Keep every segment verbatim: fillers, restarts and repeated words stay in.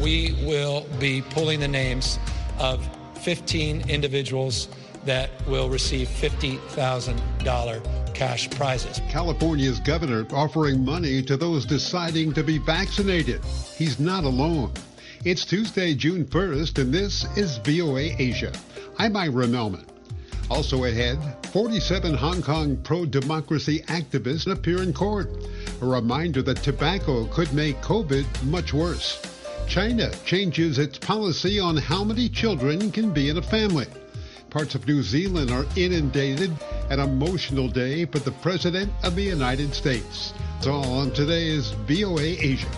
we will be pulling the names of fifteen individuals that will receive fifty thousand dollars cash prizes. California's governor offering money to those deciding to be vaccinated. He's not alone. It's Tuesday, June first, and this is V O A Asia. I'm Ira Melman. Also ahead, forty-seven Hong Kong pro-democracy activists appear in court. A reminder that tobacco could make COVID much worse. China changes its policy on how many children can be in a family. Parts of New Zealand are inundated. An emotional day for the President of the United States. It's all on today's V O A Asia.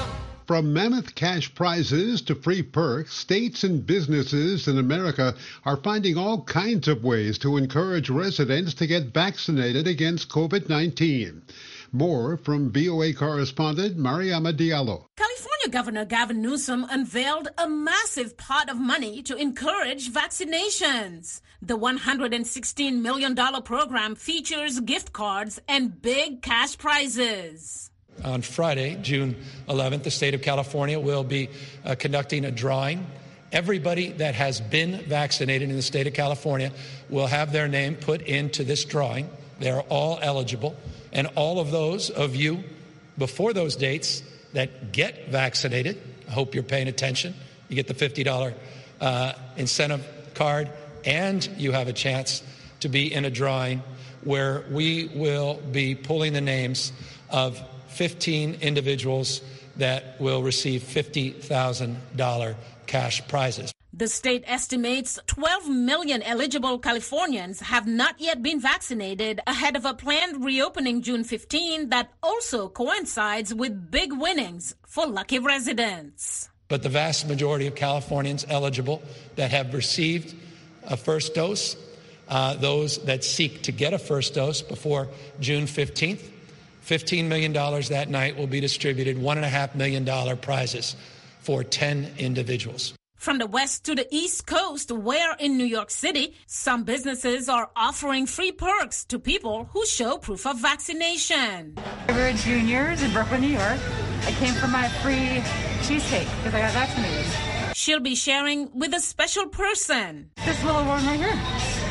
From mammoth cash prizes to free perks, states and businesses in America are finding all kinds of ways to encourage residents to get vaccinated against COVID nineteen. More from V O A correspondent Mariama Diallo. California Governor Gavin Newsom unveiled a massive pot of money to encourage vaccinations. The one hundred sixteen million dollars program features gift cards and big cash prizes. On Friday, June eleventh, the state of California will be uh, conducting a drawing. Everybody that has been vaccinated in the state of California will have their name put into this drawing. They are all eligible. And all of those of you before those dates that get vaccinated, I hope you're paying attention. You get the fifty dollars uh, incentive card, and you have a chance to be in a drawing where we will be pulling the names of fifteen individuals that will receive fifty thousand dollars cash prizes. The state estimates twelve million eligible Californians have not yet been vaccinated ahead of a planned reopening June fifteenth that also coincides with big winnings for lucky residents. But the vast majority of Californians eligible that have received a first dose, uh, those that seek to get a first dose before June fifteenth, fifteen million dollars that night will be distributed, one point five million dollars prizes for ten individuals. From the west to the east coast, where in New York City, some businesses are offering free perks to people who show proof of vaccination. We're juniors in Brooklyn, New York. I came for my free cheesecake because I got vaccinated. She'll be sharing with a special person. This little one right here.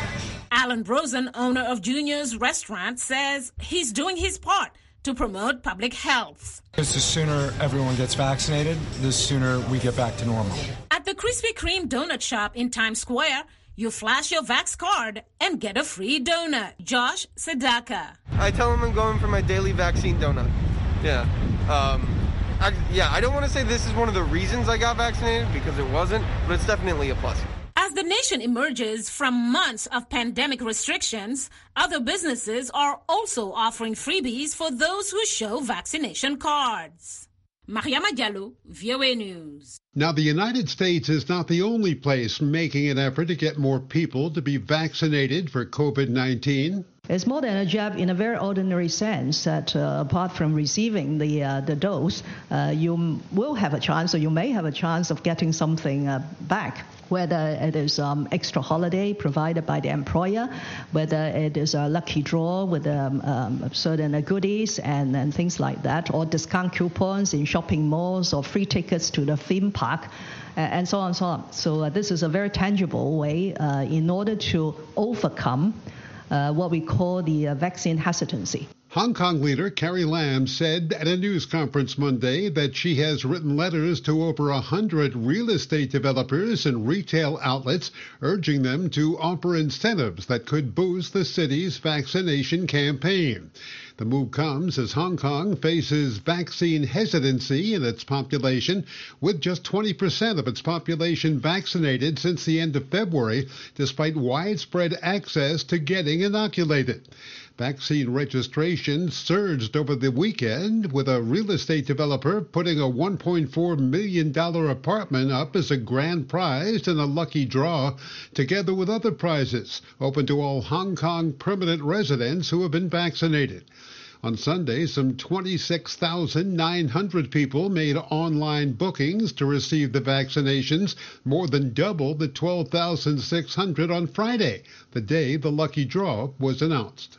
Alan Rosen, owner of Junior's Restaurant, says he's doing his part to promote public health. Because the sooner everyone gets vaccinated, the sooner we get back to normal. At the Krispy Kreme donut shop in Times Square, you flash your Vax card and get a free donut. Josh Sedaka. I tell them I'm going for my daily vaccine donut. Yeah. Um, I, yeah, I don't want to say this is one of the reasons I got vaccinated, because it wasn't, but it's definitely a plus. As the nation emerges from months of pandemic restrictions, other businesses are also offering freebies for those who show vaccination cards. Mariama Diallo, V O A News. Now, the United States is not the only place making an effort to get more people to be vaccinated for COVID nineteen. It's more than a jab in a very ordinary sense that uh, apart from receiving the uh, the dose, uh, you will have a chance, or you may have a chance of getting something uh, back, whether it is um, extra holiday provided by the employer, whether it is a lucky draw with um, um, certain goodies and, and things like that, or discount coupons in shopping malls, or free tickets to the theme park, uh, and so on and so on. So uh, this is a very tangible way uh, in order to overcome Uh, what we call the uh, vaccine hesitancy. Hong Kong leader Carrie Lam said at a news conference Monday that she has written letters to over one hundred real estate developers and retail outlets, urging them to offer incentives that could boost the city's vaccination campaign. The move comes as Hong Kong faces vaccine hesitancy in its population, with just twenty percent of its population vaccinated since the end of February, despite widespread access to getting inoculated. Vaccine registration surged over the weekend, with a real estate developer putting a one point four million dollars apartment up as a grand prize in a lucky draw, together with other prizes open to all Hong Kong permanent residents who have been vaccinated. On Sunday, some twenty-six thousand nine hundred people made online bookings to receive the vaccinations, more than double the twelve thousand six hundred on Friday, the day the lucky draw was announced.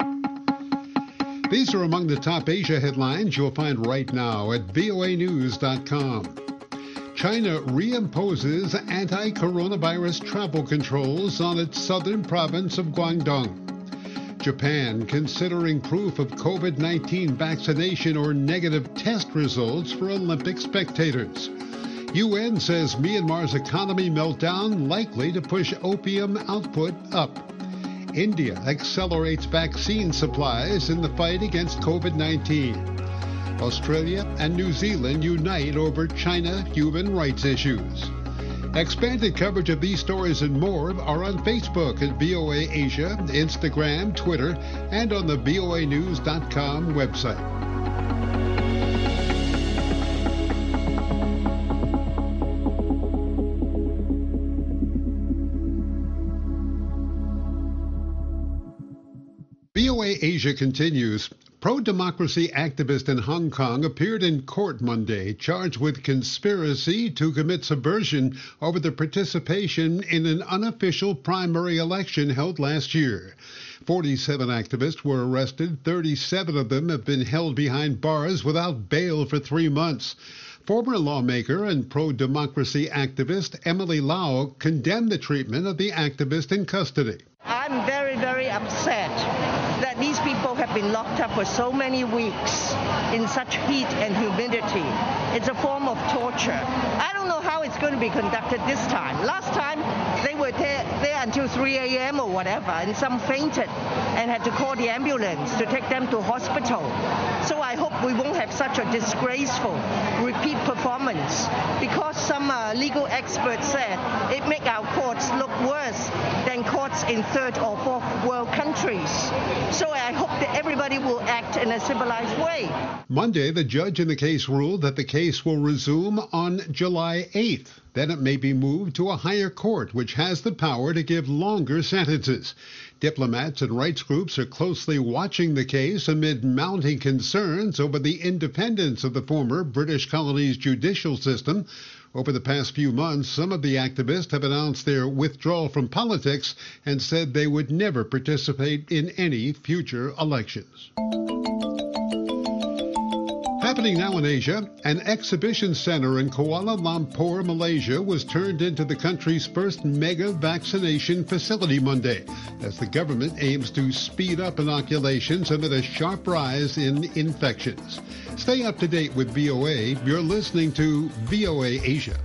These are among the top Asia headlines you'll find right now at V O A news dot com. China reimposes anti-coronavirus travel controls on its southern province of Guangdong. Japan considering proof of COVID nineteen vaccination or negative test results for Olympic spectators. U N says Myanmar's economy meltdown likely to push opium output up. India accelerates vaccine supplies in the fight against COVID nineteen. Australia and New Zealand unite over China human rights issues. Expanded coverage of these stories and more are on Facebook at V O A Asia, Instagram, Twitter, and on the V O A news dot com website. V O A Asia continues. Pro-democracy activist in Hong Kong appeared in court Monday, charged with conspiracy to commit subversion over the participation in an unofficial primary election held last year. forty-seven activists were arrested. thirty-seven of them have been held behind bars without bail for three months. Former lawmaker and pro-democracy activist Emily Lau condemned the treatment of the activist in custody. I'm very, very upset that these people have been locked up for so many weeks in such heat and humidity. It's a form of torture. I don't know how it's going to be conducted this time. Last time, they were there, there until three a.m. or whatever, and some fainted and had to call the ambulance to take them to hospital. So I hope we won't have such a disgraceful repeat performance, because some uh, legal experts said it makes our courts look worse than courts in third or fourth world countries. So I hope that everybody will act in a civilized way. Monday, the judge in the case ruled that the case will resume on July eighth. Then it may be moved to a higher court, which has the power to give longer sentences. Diplomats and rights groups are closely watching the case amid mounting concerns over the independence of the former British colony's judicial system. Over the past few months, some of the activists have announced their withdrawal from politics and said they would never participate in any future elections. Happening now in Asia, an exhibition center in Kuala Lumpur, Malaysia, was turned into the country's first mega vaccination facility Monday, as the government aims to speed up inoculations amid a sharp rise in infections. Stay up to date with V O A. You're listening to V O A Asia.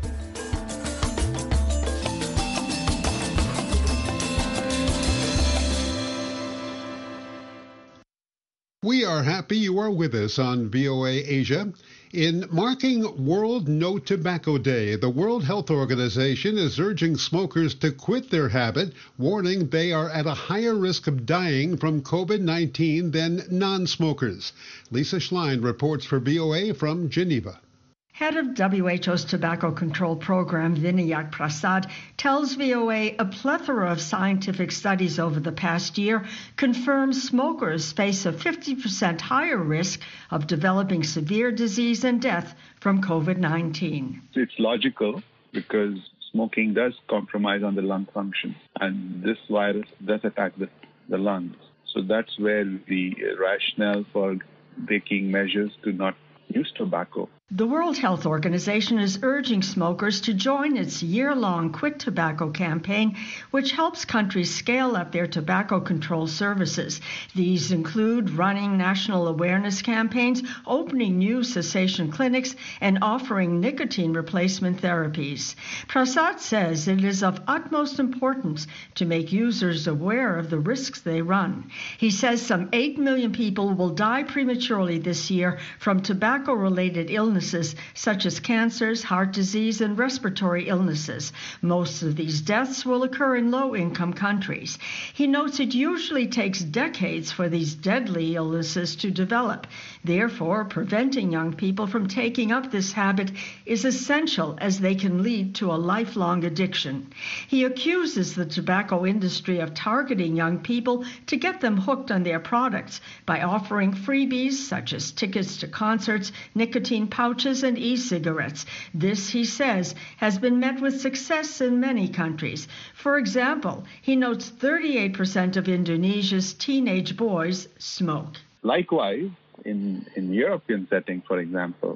We are happy you are with us on V O A Asia. In marking World No Tobacco Day, the World Health Organization is urging smokers to quit their habit, warning they are at a higher risk of dying from COVID nineteen than non-smokers. Lisa Schlein reports for V O A from Geneva. Head of W H O's Tobacco Control Program, Vinayak Prasad, tells V O A a plethora of scientific studies over the past year confirm smokers face a fifty percent higher risk of developing severe disease and death from COVID nineteen. It's logical because smoking does compromise on the lung function, and this virus does attack the, the lungs. So that's where the rationale for taking measures to not use tobacco. The World Health Organization is urging smokers to join its year-long Quit Tobacco campaign, which helps countries scale up their tobacco control services. These include running national awareness campaigns, opening new cessation clinics, and offering nicotine replacement therapies. Prasad says it is of utmost importance to make users aware of the risks they run. He says some eight million people will die prematurely this year from tobacco-related illnesses such as cancers, heart disease, and respiratory illnesses. Most of these deaths will occur in low-income countries. He notes it usually takes decades for these deadly illnesses to develop. Therefore, preventing young people from taking up this habit is essential, as they can lead to a lifelong addiction. He accuses the tobacco industry of targeting young people to get them hooked on their products by offering freebies such as tickets to concerts, nicotine pouches, and e-cigarettes. This, he says, has been met with success in many countries. For example, he notes thirty-eight percent of Indonesia's teenage boys smoke. Likewise, in, in European setting, for example,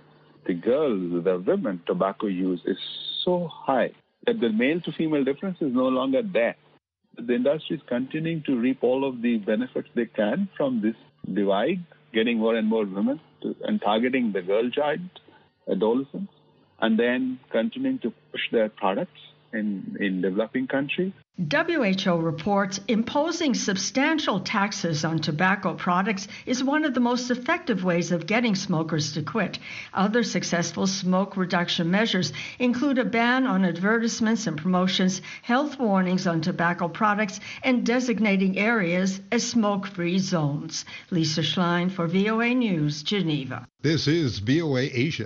the girls, the women, tobacco use is so high that the male to female difference is no longer there. The industry is continuing to reap all of the benefits they can from this divide, getting more and more women to, and targeting the girl child, adolescents, and then continuing to push their products in, in developing countries. W H O reports imposing substantial taxes on tobacco products is one of the most effective ways of getting smokers to quit. Other successful smoke reduction measures include a ban on advertisements and promotions, health warnings on tobacco products, and designating areas as smoke-free zones. Lisa Schlein for V O A News, Geneva. This is V O A Asia.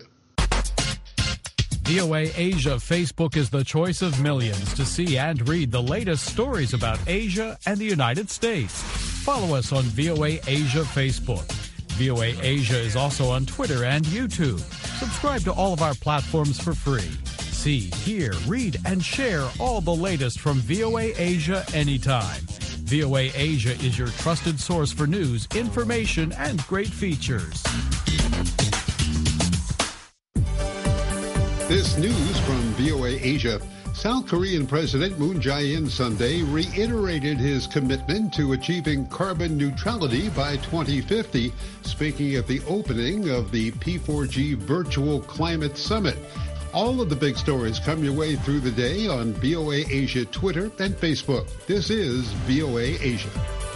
V O A Asia Facebook is the choice of millions to see and read the latest stories about Asia and the United States. Follow us on V O A Asia Facebook. V O A Asia is also on Twitter and YouTube. Subscribe to all of our platforms for free. See, hear, read, and share all the latest from V O A Asia anytime. V O A Asia is your trusted source for news, information, and great features. This news from V O A Asia. South Korean President Moon Jae-in Sunday reiterated his commitment to achieving carbon neutrality by twenty fifty, speaking at the opening of the P four G Virtual Climate Summit. All of the big stories come your way through the day on V O A Asia Twitter and Facebook. This is V O A Asia.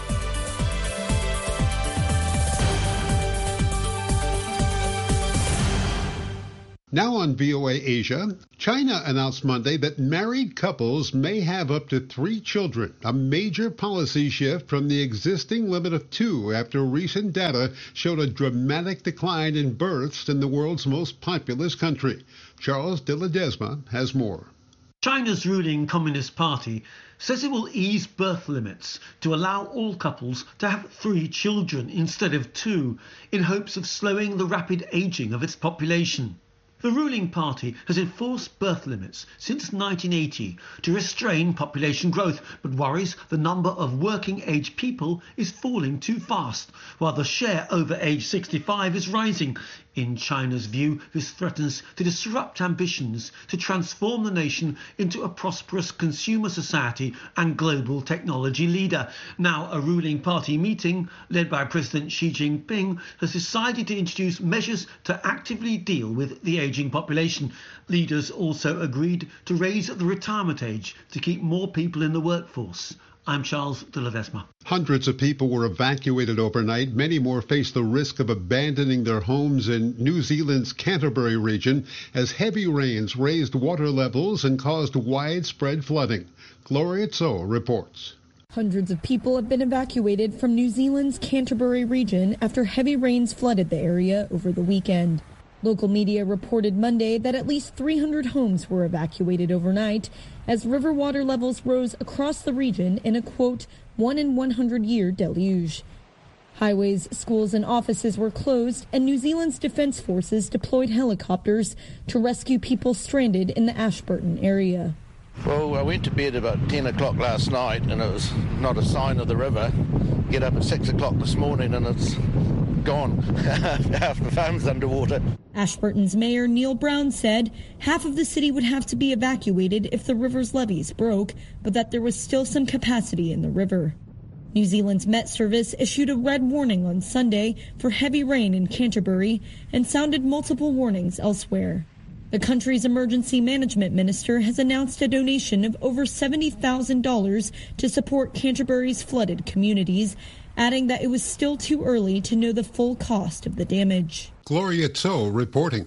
Now on V O A Asia, China announced Monday that married couples may have up to three children, a major policy shift from the existing limit of two after recent data showed a dramatic decline in births in the world's most populous country. Charles de Ledesma has more. China's ruling Communist Party says it will ease birth limits to allow all couples to have three children instead of two, in hopes of slowing the rapid aging of its population. The ruling party has enforced birth limits since nineteen eighty to restrain population growth, but worries the number of working-age people is falling too fast, while the share over age sixty-five is rising. In China's view, this threatens to disrupt ambitions to transform the nation into a prosperous consumer society and global technology leader. Now, a ruling party meeting led by President Xi Jinping has decided to introduce measures to actively deal with the aging population. Leaders also agreed to raise the retirement age to keep more people in the workforce. I'm Charles de Ledesma. Hundreds of people were evacuated overnight. Many more face the risk of abandoning their homes in New Zealand's Canterbury region as heavy rains raised water levels and caused widespread flooding. Gloria Tso reports. Hundreds of people have been evacuated from New Zealand's Canterbury region after heavy rains flooded the area over the weekend. Local media reported Monday that at least three hundred homes were evacuated overnight as river water levels rose across the region in a, quote, one in one hundred year deluge. Highways, schools and offices were closed, and New Zealand's defense forces deployed helicopters to rescue people stranded in the Ashburton area. Well, I went to bed about ten o'clock last night and it was not a sign of the river. Get up at six o'clock this morning and it's gone. Half the farm's underwater. Ashburton's mayor Neil Brown said half of the city would have to be evacuated if the river's levees broke, but that there was still some capacity in the river. New Zealand's Met Service issued a red warning on Sunday for heavy rain in Canterbury and sounded multiple warnings elsewhere. The country's emergency management minister has announced a donation of over seventy thousand dollars to support Canterbury's flooded communities, adding that it was still too early to know the full cost of the damage. Gloria Tso reporting.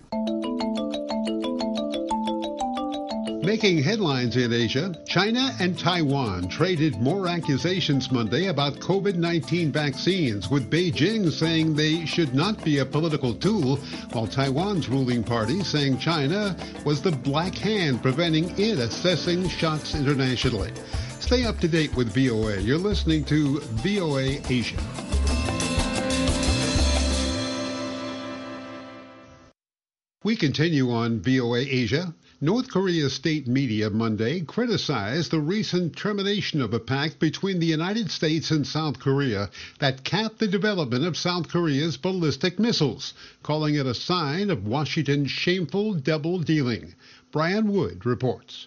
Making headlines in Asia, China and Taiwan traded more accusations Monday about COVID nineteen vaccines, with Beijing saying they should not be a political tool, while Taiwan's ruling party saying China was the black hand preventing it assessing shots internationally. Stay up to date with V O A. You're listening to V O A Asia. We continue on V O A Asia. North Korea's state media Monday criticized the recent termination of a pact between the United States and South Korea that capped the development of South Korea's ballistic missiles, calling it a sign of Washington's shameful double dealing. Brian Wood reports.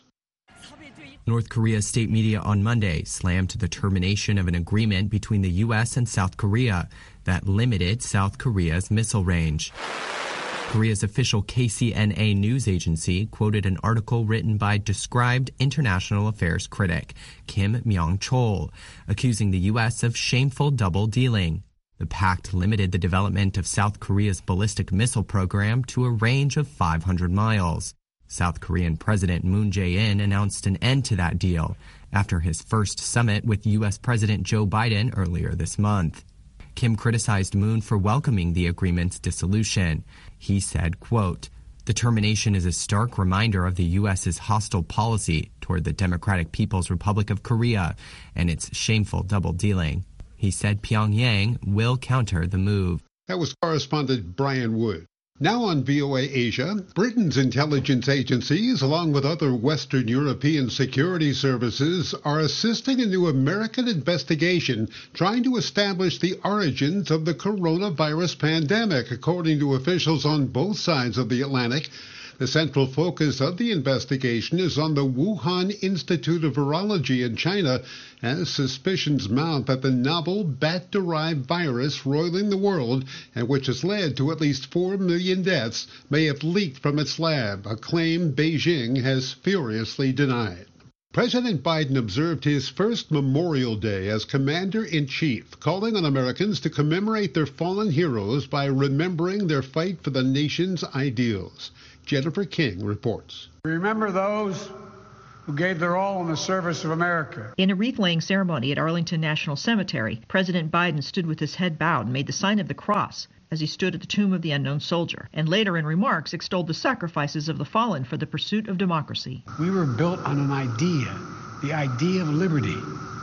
North Korea's state media on Monday slammed the termination of an agreement between the U S and South Korea that limited South Korea's missile range. Korea's official K C N A news agency quoted an article written by described international affairs critic Kim Myong-chol, accusing the U S of shameful double dealing. The pact limited the development of South Korea's ballistic missile program to a range of five hundred miles. South Korean President Moon Jae-in announced an end to that deal after his first summit with U S President Joe Biden earlier this month. Kim criticized Moon for welcoming the agreement's dissolution. He said, quote, "The termination is a stark reminder of the U S's hostile policy toward the Democratic People's Republic of Korea and its shameful double dealing." He said Pyongyang will counter the move. That was correspondent Brian Wood. Now on V O A Asia, Britain's intelligence agencies, along with other Western European security services, are assisting a new American investigation trying to establish the origins of the coronavirus pandemic, according to officials on both sides of the Atlantic. The central focus of the investigation is on the Wuhan Institute of Virology in China, as suspicions mount that the novel bat-derived virus roiling the world, and which has led to at least four million deaths, may have leaked from its lab, a claim Beijing has furiously denied. President Biden observed his first Memorial Day as Commander-in-Chief, calling on Americans to commemorate their fallen heroes by remembering their fight for the nation's ideals. Jennifer King reports. Remember those who gave their all in the service of America. In a wreath-laying ceremony at Arlington National Cemetery, President Biden stood with his head bowed and made the sign of the cross as he stood at the tomb of the unknown soldier, and later in remarks extolled the sacrifices of the fallen for the pursuit of democracy. We were built on an idea, the idea of liberty,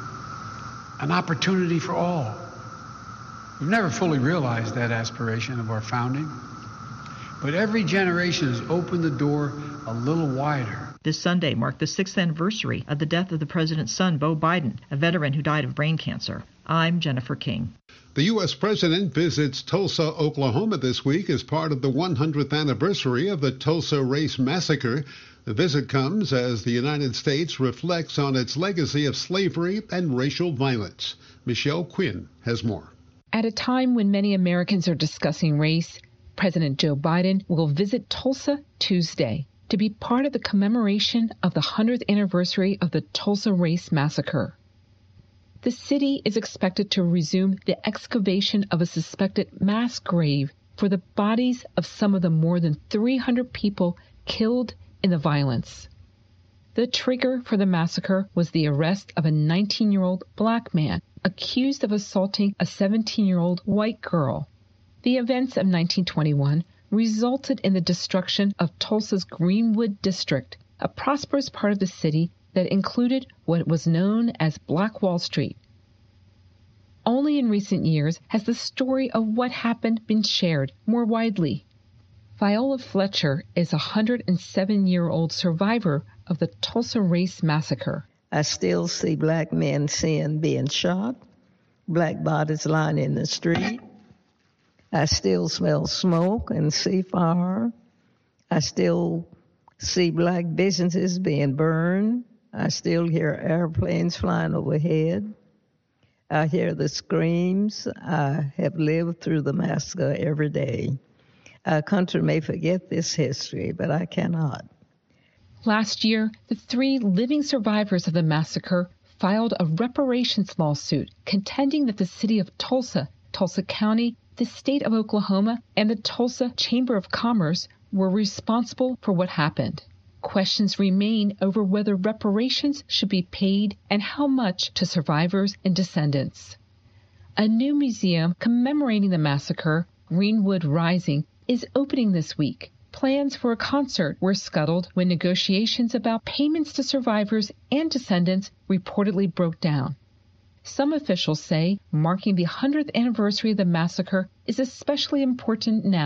an opportunity for all. We've never fully realized that aspiration of our founding, but every generation has opened the door a little wider. This Sunday marked the sixth anniversary of the death of the president's son, Beau Biden, a veteran who died of brain cancer. I'm Jennifer King. The U S president visits Tulsa, Oklahoma this week as part of the one hundredth anniversary of the Tulsa Race Massacre. The visit comes as the United States reflects on its legacy of slavery and racial violence. Michelle Quinn has more. At a time when many Americans are discussing race, President Joe Biden will visit Tulsa Tuesday to be part of the commemoration of the one hundredth anniversary of the Tulsa Race Massacre. The city is expected to resume the excavation of a suspected mass grave for the bodies of some of the more than three hundred people killed in the violence. The trigger for the massacre was the arrest of a nineteen-year-old black man accused of assaulting a seventeen-year-old white girl. The events of nineteen twenty-one resulted in the destruction of Tulsa's Greenwood District, a prosperous part of the city that included what was known as Black Wall Street. Only in recent years has the story of what happened been shared more widely. Viola Fletcher is a one hundred seven-year-old survivor of the Tulsa Race Massacre. I still see black men seen being shot, black bodies lying in the street. I still smell smoke and see fire. I still see black businesses being burned. I still hear airplanes flying overhead. I hear the screams. I have lived through the massacre every day. Our country may forget this history, but I cannot. Last year, the three living survivors of the massacre filed a reparations lawsuit contending that the city of Tulsa, Tulsa County, the state of Oklahoma, and the Tulsa Chamber of Commerce were responsible for what happened. Questions remain over whether reparations should be paid and how much to survivors and descendants. A new museum commemorating the massacre, Greenwood Rising, is opening this week. Plans for a concert were scuttled when negotiations about payments to survivors and descendants reportedly broke down. Some officials say marking the one hundredth anniversary of the massacre is especially important now.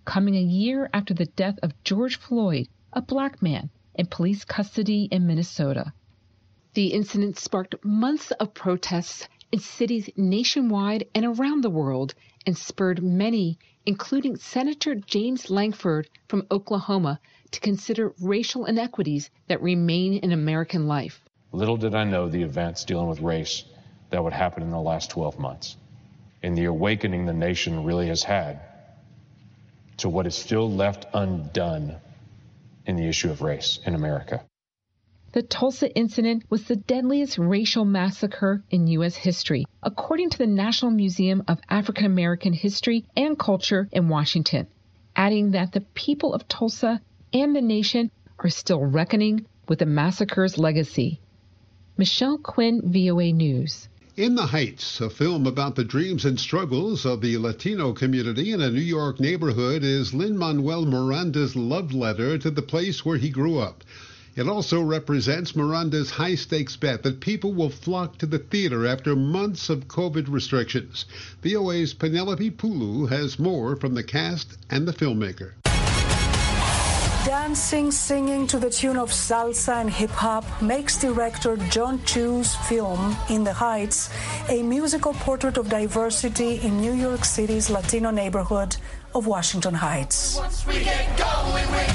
coming a year after the death of George Floyd, a black man, in police custody in Minnesota. The incident sparked months of protests in cities nationwide and around the world and spurred many, including Senator James Lankford from Oklahoma, to consider racial inequities that remain in American life. Little did I know the events dealing with race that would happen in the last twelve months, and the awakening the nation really has had to what is still left undone in the issue of race in America. The Tulsa incident was the deadliest racial massacre in U S history, according to the National Museum of African American History and Culture in Washington, adding that the people of Tulsa and the nation are still reckoning with the massacre's legacy. Michelle Quinn, V O A News. In the Heights, a film about the dreams and struggles of the Latino community in a New York neighborhood, is Lin-Manuel Miranda's love letter to the place where he grew up. It also represents Miranda's high-stakes bet that people will flock to the theater after months of COVID restrictions. V O A's Penelope Pulu has more from the cast and the filmmaker. Dancing, singing to the tune of salsa and hip-hop makes director John Chu's film, In the Heights, a musical portrait of diversity in New York City's Latino neighborhood of Washington Heights. Once we get going, we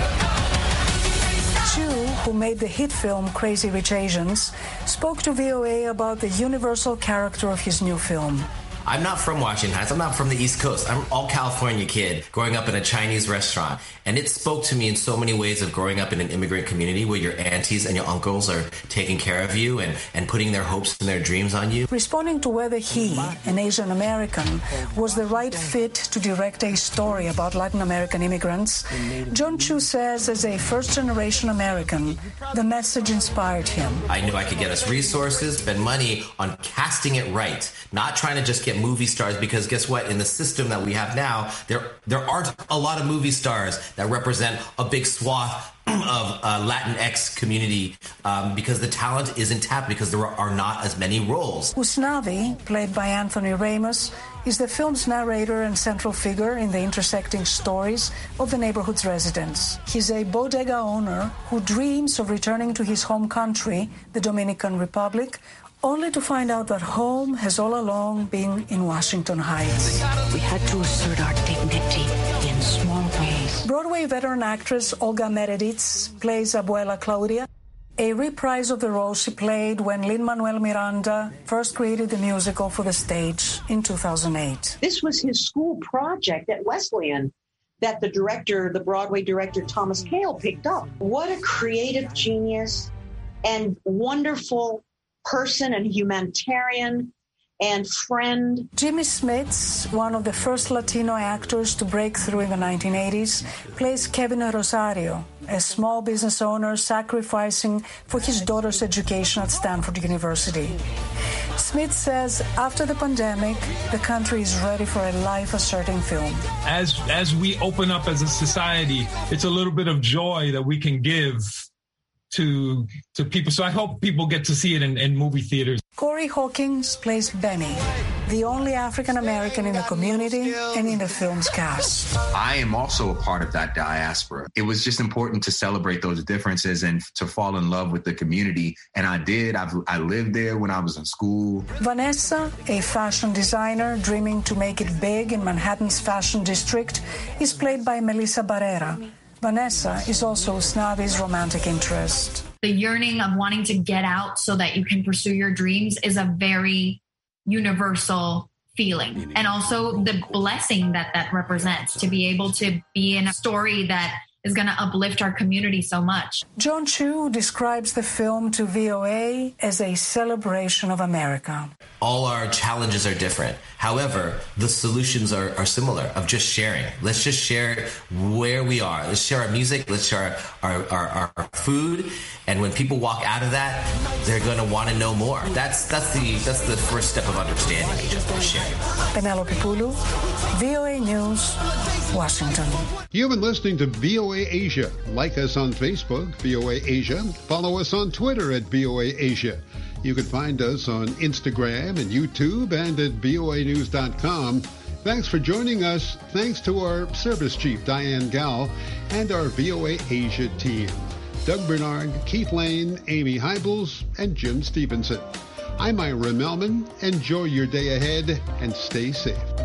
Chu, who made the hit film Crazy Rich Asians, spoke to V O A about the universal character of his new film. I'm not from Washington Heights. I'm not from the East Coast. I'm all California kid growing up in a Chinese restaurant. And it spoke to me in so many ways of growing up in an immigrant community where your aunties and your uncles are taking care of you and, and putting their hopes and their dreams on you. Responding to whether he, an Asian American, was the right fit to direct a story about Latin American immigrants, John Chu says as a first-generation American, the message inspired him. I knew I could get us resources, spend money on casting it right, not trying to just get movie stars, because guess what? In the system that we have now, there there aren't a lot of movie stars that represent a big swath of uh, Latinx community um, because the talent isn't tapped because there are not as many roles. Usnavi, played by Anthony Ramos, is the film's narrator and central figure in the intersecting stories of the neighborhood's residents. He's a bodega owner who dreams of returning to his home country, the Dominican Republic, only to find out that home has all along been in Washington Heights. We had to assert our dignity in small ways. Broadway veteran actress Olga Meredith plays Abuela Claudia, a reprise of the role she played when Lin-Manuel Miranda first created the musical for the stage in two thousand eight. This was his school project at Wesleyan that the director, the Broadway director Thomas Kail, picked up. What a creative genius and wonderful person and humanitarian and friend. Jimmy Smits, one of the first Latino actors to break through in the nineteen eighties, plays Kevin Rosario, a small business owner sacrificing for his daughter's education at Stanford University. Smith says after the pandemic, the country is ready for a life-asserting film. As, as we open up as a society, it's a little bit of joy that we can give to to people. So I hope people get to see it in, in movie theaters. Corey Hawkins plays Benny, the only African-American in the community and in the film's cast. I am also a part of that diaspora. It was just important to celebrate those differences and to fall in love with the community. And I did. I've, I lived there when I was in school. Vanessa, a fashion designer dreaming to make it big in Manhattan's fashion district, is played by Melissa Barrera. Vanessa is also Usnavi's romantic interest. The yearning of wanting to get out so that you can pursue your dreams is a very universal feeling. And also the blessing that that represents, to be able to be in a story that is going to uplift our community so much. John Chu describes the film to V O A as a celebration of America. All our challenges are different. However, the solutions are, are similar, of just sharing. Let's just share where we are. Let's share our music. Let's share our, our, our, our food. And when people walk out of that, they're going to want to know more. That's that's the that's the first step of understanding each other, sharing. Penelope Pulu, V O A News, Washington. You've been listening to V O A Asia. Like us on Facebook, V O A Asia. Follow us on Twitter at V O A Asia. You can find us on Instagram and YouTube and at V O A news dot com. Thanks for joining us. Thanks to our service chief, Diane Gao, and our V O A Asia team, Doug Bernard, Keith Lane, Amy Heibels, and Jim Stevenson. I'm Ira Melman. Enjoy your day ahead and stay safe.